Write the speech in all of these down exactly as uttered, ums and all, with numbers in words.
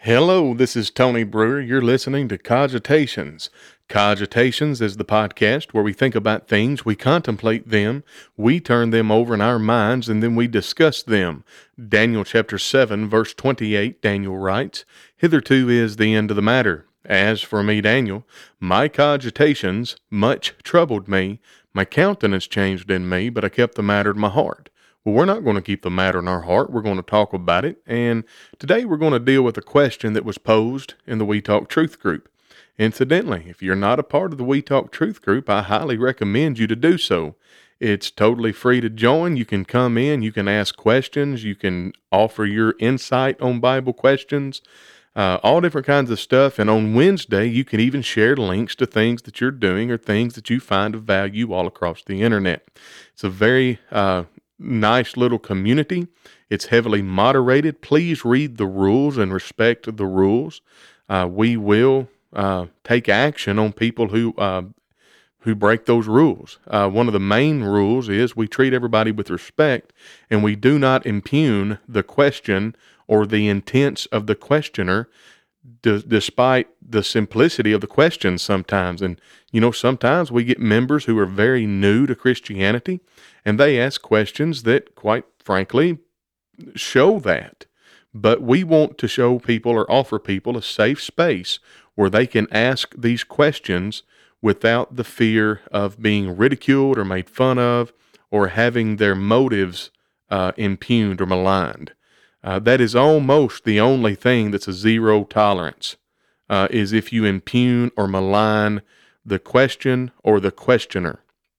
Hello, this is Tony Brewer. You're listening to Cogitations. Cogitations is the podcast where we think about things, we contemplate them, we turn them over in our minds, and then we discuss them. Daniel chapter seven, verse twenty-eight, Daniel writes, "Hitherto is the end of the matter. As for me, Daniel, my cogitations much troubled me. My countenance changed in me, but I kept the matter in my heart." Well, we're not going to keep the matter in our heart. We're going to talk about it. And today we're going to deal with a question that was posed in the We Talk Truth group. Incidentally, if you're not a part of the We Talk Truth group, I highly recommend you to do so. It's totally free to join. You can come in, you can ask questions, you can offer your insight on Bible questions, uh, all different kinds of stuff. And on Wednesday, you can even share links to things that you're doing or things that you find of value all across the internet. It's a very uh, nice little community. It's heavily moderated. Please read the rules and respect the rules. Uh, we will uh, take action on people who uh, who break those rules. Uh, one of the main rules is we treat everybody with respect, and we do not impugn the question or the intents of the questioner, d- despite the simplicity of the question sometimes. And, you know, sometimes we get members who are very new to Christianity, and they ask questions that, quite frankly, show that. But we want to show people or offer people a safe space where they can ask these questions without the fear of being ridiculed or made fun of or having their motives uh, impugned or maligned. Uh, that is almost the only thing that's a zero tolerance, uh, is if you impugn or malign the question or the questioner.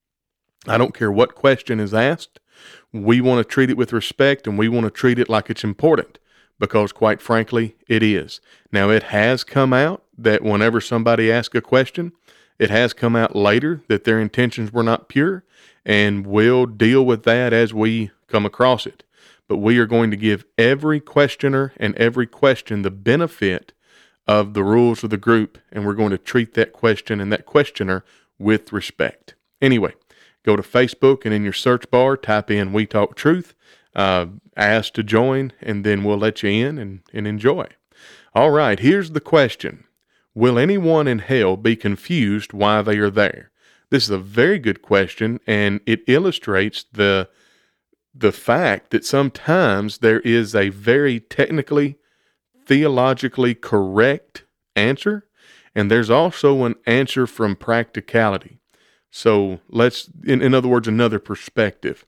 I don't care what question is asked. We want to treat it with respect, and we want to treat it like it's important, because quite frankly, it is. Now, it has come out that whenever somebody asks a question, it has come out later that their intentions were not pure, and we'll deal with that as we come across it. But we are going to give every questioner and every question the benefit of the rules of the group, and we're going to treat that question and that questioner with respect. Anyway, go to Facebook, and in your search bar, type in We Talk Truth, uh, ask to join, and then we'll let you in and, and enjoy. All right, here's the question. Will anyone in hell be confused why they are there? This is a very good question, and it illustrates the the fact that sometimes there is a very technically, theologically correct answer, and there's also an answer from practicality. So let's, in, in other words, another perspective.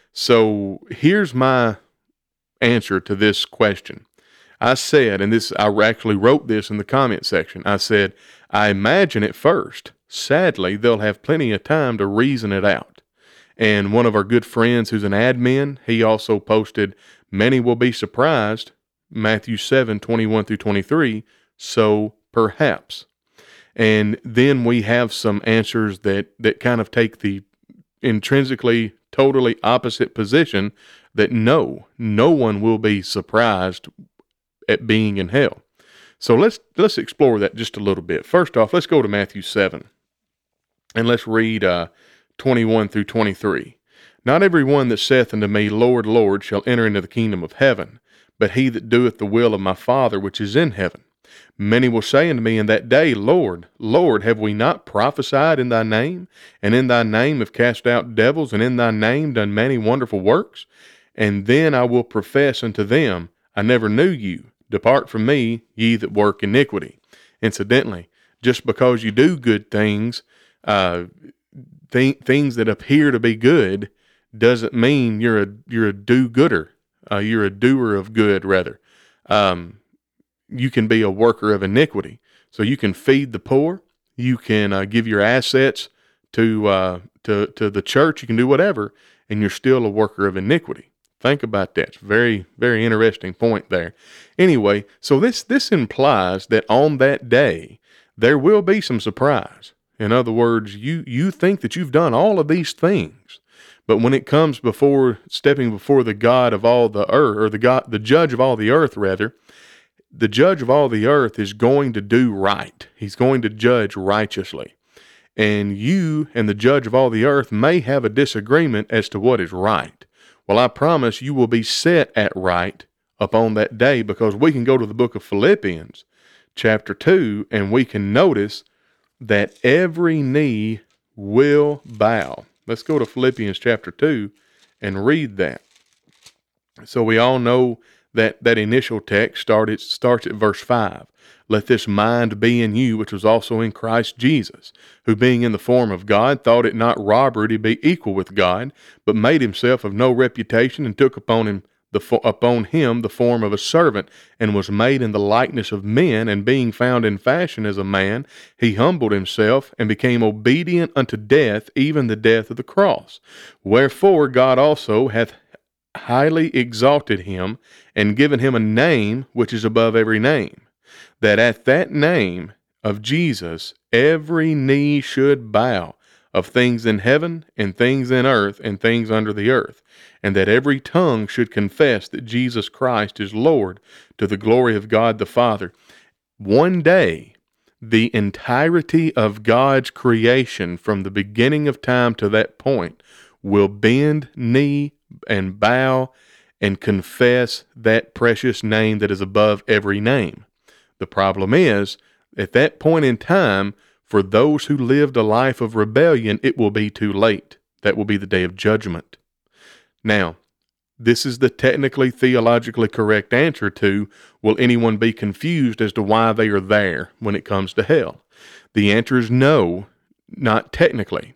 So here's my answer to this question. I said, and this, I actually wrote this in the comment section. I said, I imagine at first, sadly, they'll have plenty of time to reason it out. And one of our good friends who's an admin, he also posted, many will be surprised, Matthew seven, twenty-one through twenty-three, so perhaps. And then we have some answers that, that kind of take the intrinsically totally opposite position that no, no one will be surprised at being in hell. So let's let's explore that just a little bit. First off, let's go to Matthew seven, and let's read uh, twenty-one through twenty-three. Not every one that saith unto me, Lord, Lord, shall enter into the kingdom of heaven, but he that doeth the will of my Father which is in heaven. Many will say unto me in that day, Lord, Lord, have we not prophesied in thy name, and in thy name have cast out devils, and in thy name done many wonderful works? And then I will profess unto them, I never knew you. Depart from me, ye that work iniquity. Incidentally, just because you do good things, uh, th- things that appear to be good, doesn't mean you're a you're a do-gooder. Uh, you're a doer of good, rather. Um, you can be a worker of iniquity. So you can feed the poor. You can uh, give your assets to uh, to to the church. You can do whatever, and you're still a worker of iniquity. Think about that. It's a very, very interesting point there. Anyway, so this, this implies that on that day, there will be some surprise. In other words, you, you think that you've done all of these things, but when it comes before, stepping before the God of all the earth, or the God, the judge of all the earth, rather, the judge of all the earth is going to do right. He's going to judge righteously. And you and the judge of all the earth may have a disagreement as to what is right. Well, I promise you will be set at right upon that day, because we can go to the book of Philippians chapter two and we can notice that every knee will bow. Let's go to Philippians chapter two and read that. So we all know that that initial text started, starts at verse five. Let this mind be in you, which was also in Christ Jesus, who being in the form of God, thought it not robbery to be equal with God, but made himself of no reputation, and took upon him the upon him the form of a servant, and was made in the likeness of men, and being found in fashion as a man, he humbled himself, and became obedient unto death, even the death of the cross. Wherefore God also hath highly exalted him, and given him a name which is above every name, that at that name of Jesus every knee should bow, of things in heaven, and things in earth, and things under the earth, and that every tongue should confess that Jesus Christ is Lord, to the glory of God the Father. One day, the entirety of God's creation, from the beginning of time to that point, will bend knee and bow and confess that precious name that is above every name. The problem is, at that point in time, for those who lived a life of rebellion, it will be too late. That will be the day of judgment. Now, this is the technically, theologically correct answer to, will anyone be confused as to why they are there when it comes to hell? The answer is no, not technically.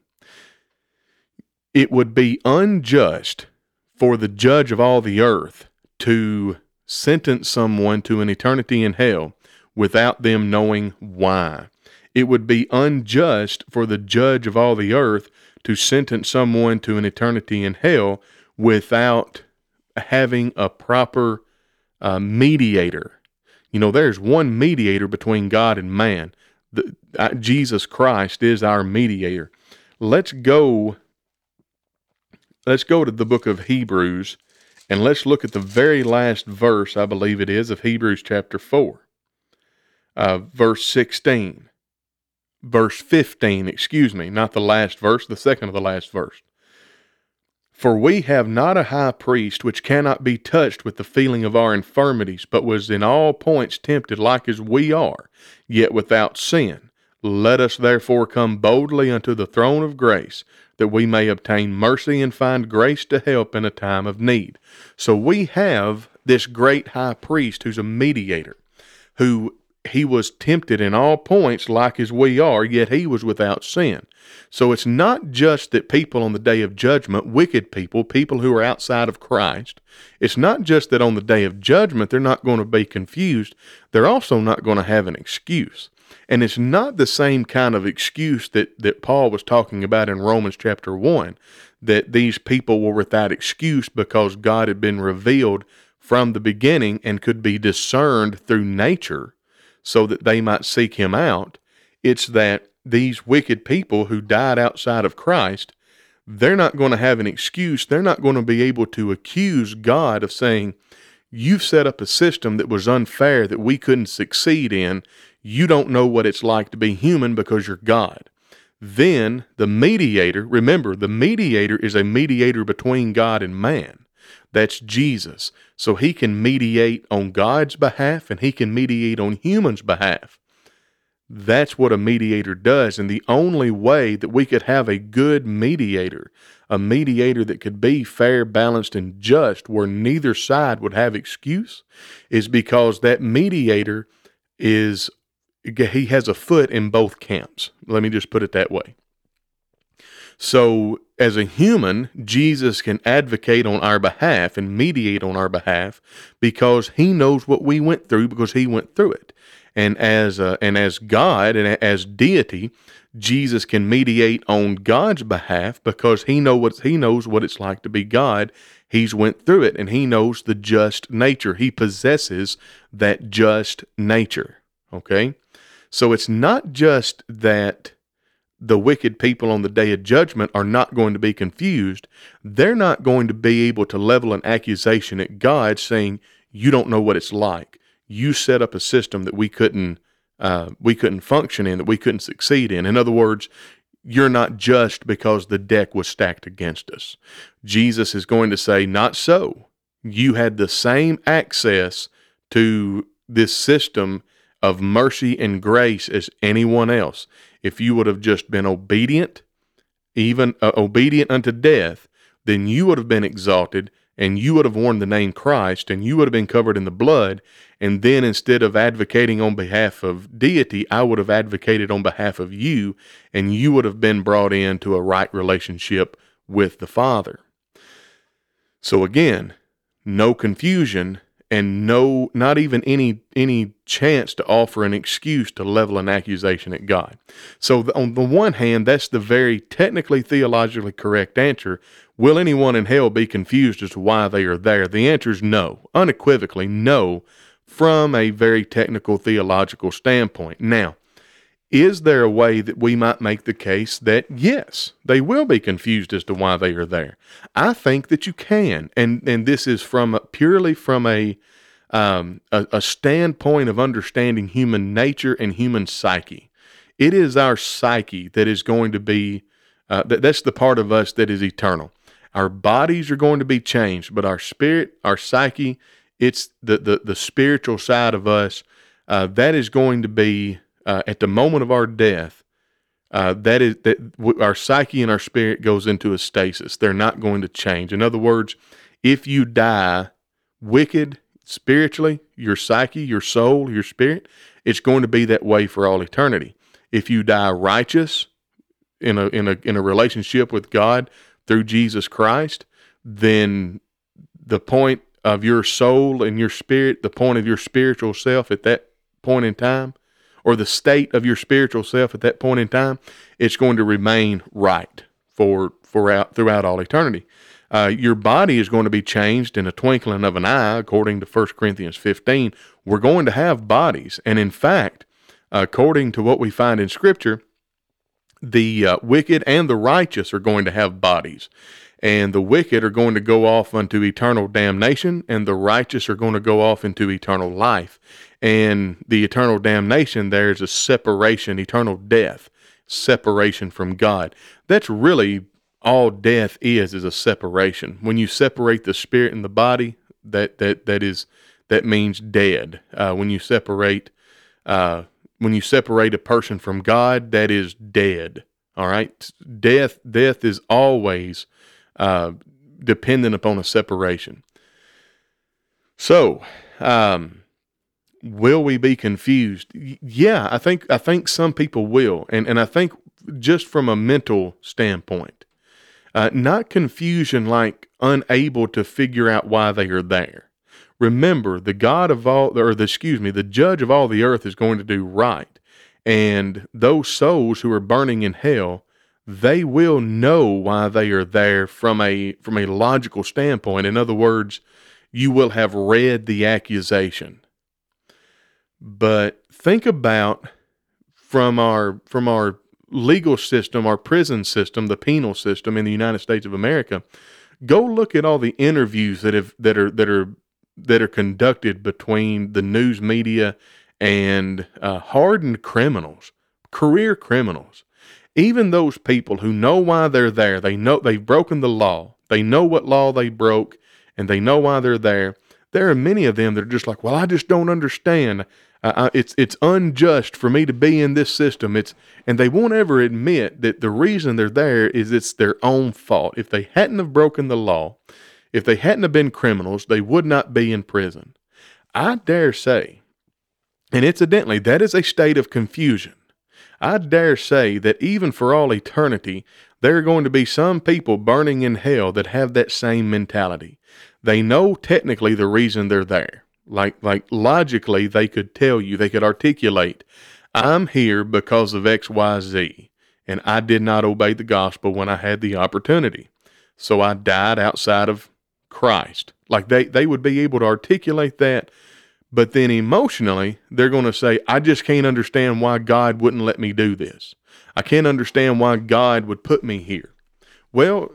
It would be unjust for the judge of all the earth to sentence someone to an eternity in hell without them knowing why. It would be unjust for the judge of all the earth to sentence someone to an eternity in hell without having a proper uh, mediator. You know, there's one mediator between God and man. The, uh, Jesus Christ is our mediator. Let's go Let's go to the book of Hebrews, and let's look at the very last verse, I believe it is, of Hebrews chapter four. Uh, verse sixteen. Verse fifteen, excuse me, not the last verse, the second of the last verse. For we have not a high priest which cannot be touched with the feeling of our infirmities, but was in all points tempted like as we are, yet without sin. Let us therefore come boldly unto the throne of grace, that we may obtain mercy and find grace to help in a time of need. So we have this great high priest who's a mediator, who he was tempted in all points like as we are, yet he was without sin. So it's not just that people on the day of judgment, wicked people, people who are outside of Christ, it's not just that on the day of judgment they're not going to be confused, they're also not going to have an excuse. And it's not the same kind of excuse that, that Paul was talking about in Romans chapter one, that these people were without excuse because God had been revealed from the beginning and could be discerned through nature so that they might seek him out. It's that these wicked people who died outside of Christ, they're not going to have an excuse. They're not going to be able to accuse God of saying, you've set up a system that was unfair that we couldn't succeed in. You don't know what it's like to be human because you're God. Then the mediator, remember, the mediator is a mediator between God and man. That's Jesus. So he can mediate on God's behalf and he can mediate on humans' behalf. That's what a mediator does. And the only way that we could have a good mediator, a mediator that could be fair, balanced, and just, where neither side would have excuse, is because that mediator is, he has a foot in both camps. Let me just put it that way. So as a human, Jesus can advocate on our behalf and mediate on our behalf because he knows what we went through because he went through it. And as uh, and as God and as deity, Jesus can mediate on God's behalf because he know what he knows what it's like to be God. He's went through it and he knows the just nature. He possesses that just nature. Okay? So it's not just that the wicked people on the day of judgment are not going to be confused. They're not going to be able to level an accusation at God saying, you don't know what it's like. You set up a system that we couldn't, uh, we couldn't function in, that we couldn't succeed in. In other words, you're not just because the deck was stacked against us. Jesus is going to say, not so. you had the same access to this system of mercy and grace as anyone else. If you would have just been obedient, even uh, obedient unto death, then you would have been exalted, and you would have worn the name Christ, and you would have been covered in the blood. And then instead of advocating on behalf of deity, I would have advocated on behalf of you, and you would have been brought into a right relationship with the Father. So again, no confusion, and no, not even any any chance to offer an excuse to level an accusation at God. So the, on the one hand, that's the very technically theologically correct answer. Will anyone in hell be confused as to why they are there? The answer is no, unequivocally no, from a very technical theological standpoint. Now, is there a way that we might make the case that, yes, they will be confused as to why they are there? I think that you can, and and this is from purely from a, um, a a standpoint of understanding human nature and human psyche. It is our psyche that is going to be, uh, that, that's the part of us that is eternal. Our bodies are going to be changed, but our spirit, our psyche, it's the, the, the spiritual side of us, uh, that is going to be, Uh, at the moment of our death, uh, that is that w- our psyche and our spirit goes into a stasis. They're not going to change. In other words, if you die wicked spiritually, your psyche, your soul, your spirit, it's going to be that way for all eternity. If you die righteous in a in a in a relationship with God through Jesus Christ, then the point of your soul and your spirit, the point of your spiritual self at that point in time, or the state of your spiritual self at that point in time, it's going to remain right for for out, throughout all eternity. Uh, your body is going to be changed in a twinkling of an eye, according to First Corinthians fifteen. We're going to have bodies, and in fact, according to what we find in Scripture, the uh, wicked and the righteous are going to have bodies. And the wicked are going to go off unto eternal damnation, and the righteous are going to go off into eternal life. And the eternal damnation, there's a separation, eternal death, separation from God. That's really all death is, is a separation. When you separate the spirit and the body, that that that is that means dead. Uh, when you separate, uh, when you separate a person from God, that is dead. All right, death death is always Uh, dependent upon a separation. So, um, will we be confused? Y- yeah, I think I think some people will, and and I think just from a mental standpoint, uh, not confusion like unable to figure out why they are there. Remember, the God of all, or the excuse me, the Judge of all the earth is going to do right, and those souls who are burning in hell, they will know why they are there from a from a logical standpoint. In other words, you will have read the accusation. But think about from our from our legal system, our prison system, the penal system in the United States of America. Go look at all the interviews that have that are that are that are conducted between the news media and uh, hardened criminals, career criminals. Even those people who know why they're there, they know they've broken the law, they know what law they broke, and they know why they're there. There are many of them that are just like, well, I just don't understand. Uh, it's it's unjust for me to be in this system. It's and they won't ever admit that the reason they're there is it's their own fault. If they hadn't have broken the law, if they hadn't have been criminals, they would not be in prison. I dare say, and incidentally, that is a state of confusion. I dare say that even for all eternity, there are going to be some people burning in hell that have that same mentality. They know technically the reason they're there. Like, like logically, they could tell you, they could articulate, I'm here because of X, Y, Z, and I did not obey the gospel when I had the opportunity. So I died outside of Christ. Like they, they would be able to articulate that. But then emotionally, they're going to say, I just can't understand why God wouldn't let me do this. I can't understand why God would put me here. Well,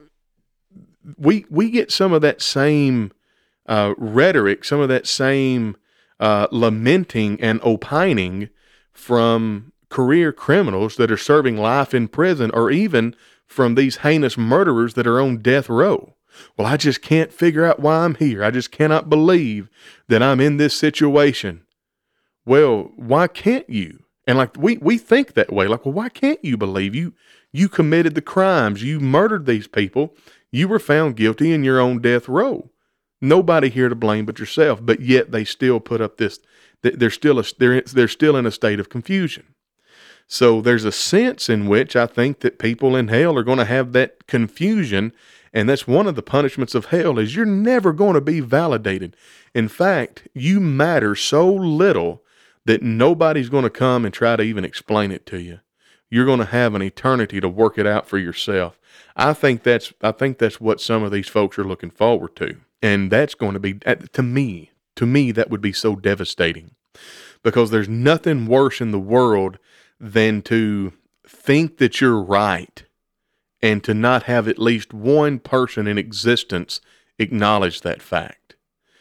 we we get some of that same uh, rhetoric, some of that same uh, lamenting and opining from career criminals that are serving life in prison, or even from these heinous murderers that are on death row. Well, I just can't figure out why I'm here. I just cannot believe that I'm in this situation. Well, why can't you? And like we, we think that way. Like, well, why can't you believe you, you committed the crimes? You murdered these people. You were found guilty in your own death row. Nobody here to blame but yourself. But yet they still put up this, they're still, a, they're, they're still in a state of confusion. So there's a sense in which I think that people in hell are going to have that confusion. And that's one of the punishments of hell is you're never going to be validated. In fact, you matter so little that nobody's going to come and try to even explain it to you. You're going to have an eternity to work it out for yourself. I think that's, I think that's what some of these folks are looking forward to. And that's going to be, to me, to me, that would be so devastating because there's nothing worse in the world than to think that you're right and to not have at least one person in existence acknowledge that fact.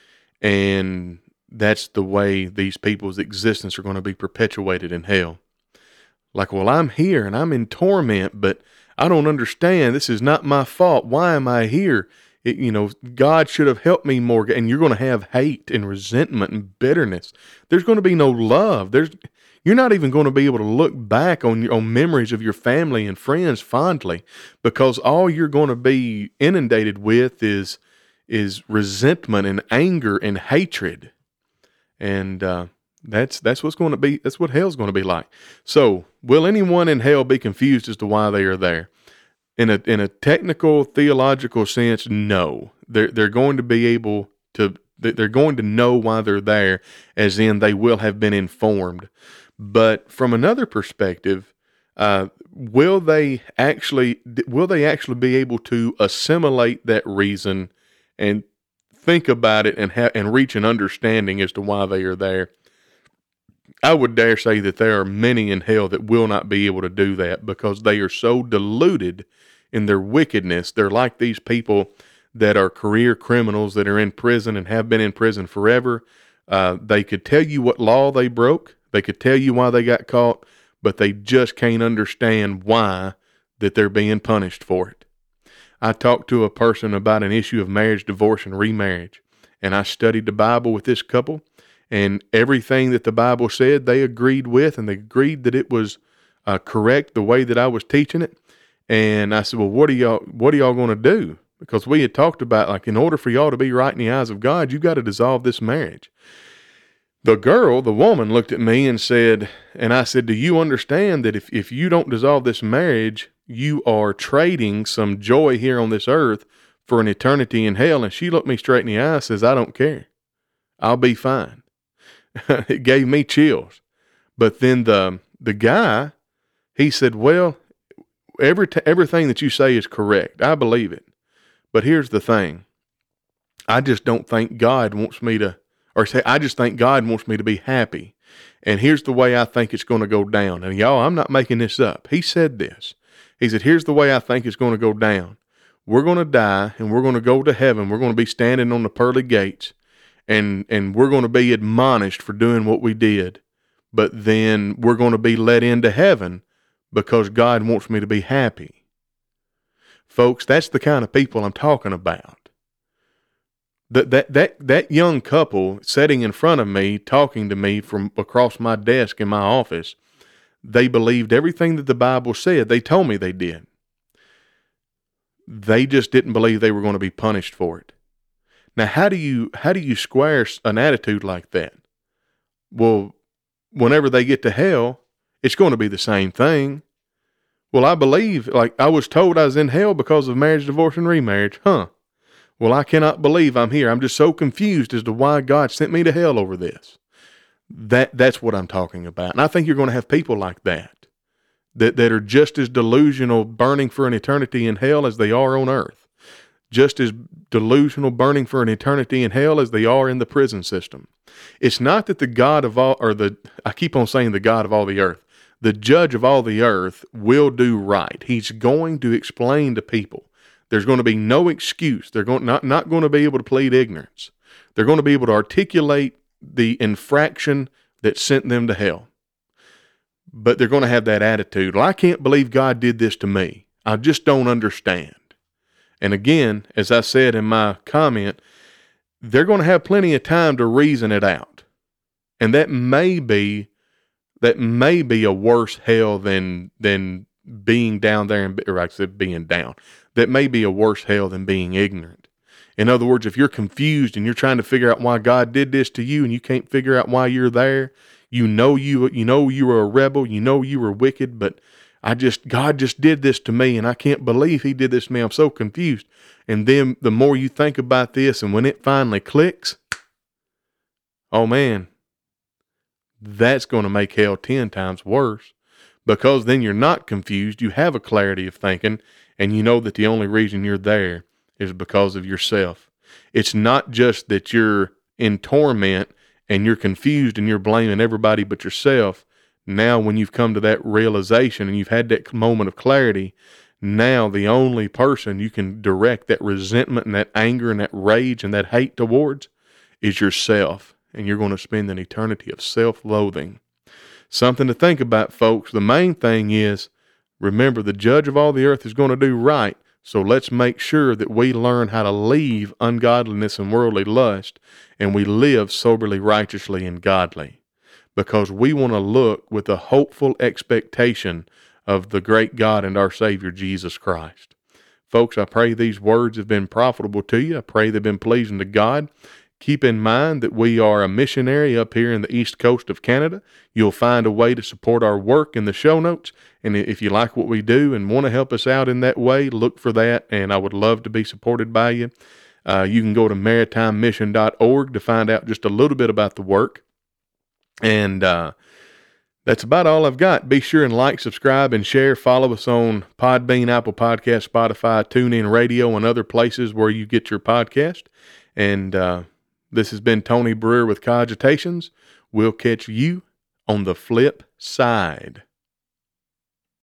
And that's the way these people's existence are going to be perpetuated in hell. Like, well, I'm here and I'm in torment, but I don't understand. This is not my fault. Why am I here? It, you know, God should have helped me more. And you're going to have hate and resentment and bitterness. There's going to be no love. There's, you're not even going to be able to look back on your on memories of your family and friends fondly because all you're going to be inundated with is, is resentment and anger and hatred. And, uh, That's that's what's going to be. That's what hell's going to be like. So, will anyone in hell be confused as to why they are there? In a in a technical theological sense, no. They're they're going to be able to. They're going to know why they're there, as in they will have been informed. But from another perspective, uh, will they actually will they actually be able to assimilate that reason and think about it and have and reach an understanding as to why they are there? I would dare say that there are many in hell that will not be able to do that because they are so deluded in their wickedness. They're like these people that are career criminals that are in prison and have been in prison forever. Uh, they could tell you what law they broke. They could tell you why they got caught, but they just can't understand why that they're being punished for it. I talked to a person about an issue of marriage, divorce, and remarriage, and I studied the Bible with this couple. And everything that the Bible said, they agreed with, and they agreed that it was uh, correct the way that I was teaching it. And I said, well, what are y'all, what are y'all going to do? Because we had talked about, like, in order for y'all to be right in the eyes of God, you've got to dissolve this marriage. The girl, the woman, looked at me and said, and I said, do you understand that if, if you don't dissolve this marriage, you are trading some joy here on this earth for an eternity in hell? And she looked me straight in the eye and says, I don't care. I'll be fine. It gave me chills. But then the the guy, he said, well, every t- everything that you say is correct. I believe it. But here's the thing. I just don't think God wants me to, or say, I just think God wants me to be happy. And here's the way I think it's going to go down. And y'all, I'm not making this up. He said this. He said, here's the way I think it's going to go down. We're going to die and we're going to go to heaven. We're going to be standing on the pearly gates. And and we're going to be admonished for doing what we did. But then we're going to be let into heaven because God wants me to be happy. Folks, that's the kind of people I'm talking about. That that that that young couple sitting in front of me, talking to me from across my desk in my office, they believed everything that the Bible said. They told me they did. They just didn't believe they were going to be punished for it. Now, how do you how do you square an attitude like that? Well, whenever they get to hell, it's going to be the same thing. Well, I believe, like I was told I was in hell because of marriage, divorce, and remarriage. Huh. Well, I cannot believe I'm here. I'm just so confused as to why God sent me to hell over this. That That's what I'm talking about. And I think you're going to have people like that, that, that are just as delusional, burning for an eternity in hell as they are on earth. Just as delusional, burning for an eternity in hell as they are in the prison system. It's not that the God of all, or the, I keep on saying the God of all the earth, the judge of all the earth will do right. He's going to explain to people. There's going to be no excuse. They're going not, not going to be able to plead ignorance. They're going to be able to articulate the infraction that sent them to hell. But they're going to have that attitude. Well, I can't believe God did this to me. I just don't understand. And again, as I said in my comment, they're going to have plenty of time to reason it out. And that may be, that may be a worse hell than, than being down there and, or I said being down. That may be a worse hell than being ignorant. In other words, if you're confused and you're trying to figure out why God did this to you and you can't figure out why you're there, you know you you know you were a rebel, you know you were wicked, but I just God just did this to me and I can't believe he did this to me. I'm so confused. And then the more you think about this and when it finally clicks, oh man, that's going to make hell ten times worse, because then you're not confused. You have a clarity of thinking and you know that the only reason you're there is because of yourself. It's not just that you're in torment and you're confused and you're blaming everybody but yourself. Now, when you've come to that realization and you've had that moment of clarity, now the only person you can direct that resentment and that anger and that rage and that hate towards is yourself. And you're going to spend an eternity of self-loathing. Something to think about, folks. The main thing is, remember, the judge of all the earth is going to do right. So let's make sure that we learn how to leave ungodliness and worldly lust, and we live soberly, righteously, and godly, because we want to look with a hopeful expectation of the great God and our Savior, Jesus Christ. Folks, I pray these words have been profitable to you. I pray they've been pleasing to God. Keep in mind that we are a missionary up here in the east coast of Canada. You'll find a way to support our work in the show notes. And if you like what we do and want to help us out in that way, look for that. And I would love to be supported by you. Uh, you can go to maritime mission dot org to find out just a little bit about the work. And uh, that's about all I've got. Be sure and like, subscribe, and share. Follow us on Podbean, Apple Podcasts, Spotify, TuneIn Radio, and other places where you get your podcast. And uh, this has been Tony Brewer with Cogitations. We'll catch you on the flip side.